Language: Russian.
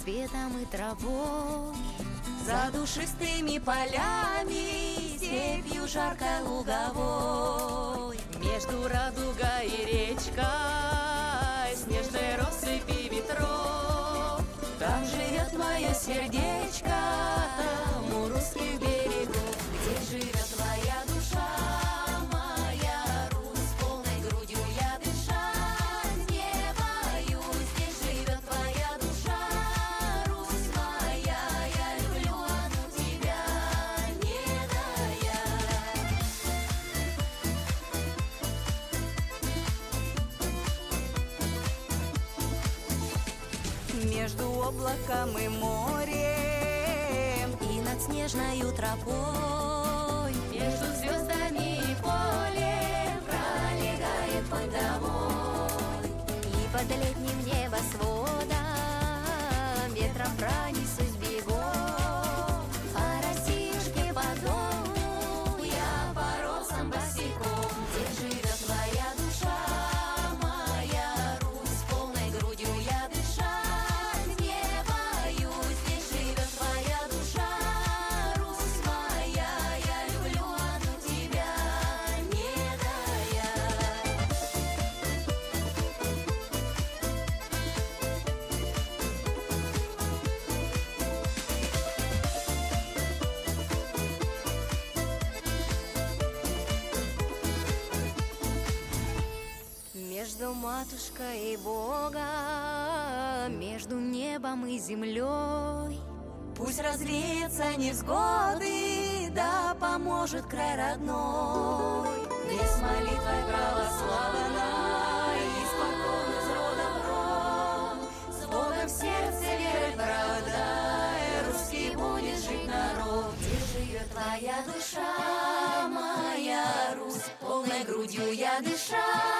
цветом и травой. За душистыми полями, степью жаркой луговой. Между радугой и речкой, снежной россыпи ветров. Там живет мое сердечко, там у русских берегов. Где живет твоя душа, моя Русь? Полной грудью я дышать не боюсь. Здесь живет твоя душа, Русь моя. Я люблю одну тебя, не дая. Между облаком и морем, И над снежною тропой, Между звездами и полем пролегает путь домой. И под летним небосводом ветром пронесусь бегом. По Россиюшке по дому я по росам босиком. Где живет твоя душа, моя Русь? Полной грудью я дышать не боюсь. Здесь живет твоя душа, Русь моя. Я люблю одну тебя, не дая. Между матушкой и Богом, между небом и землей, пусть развеются невзгоды, да поможет край родной. где с молитвой православной испокон из рода в род, с Богом в сердце верой правдой русский будет жить народ. Где живет твоя душа, моя Русь? Полной грудью я дышать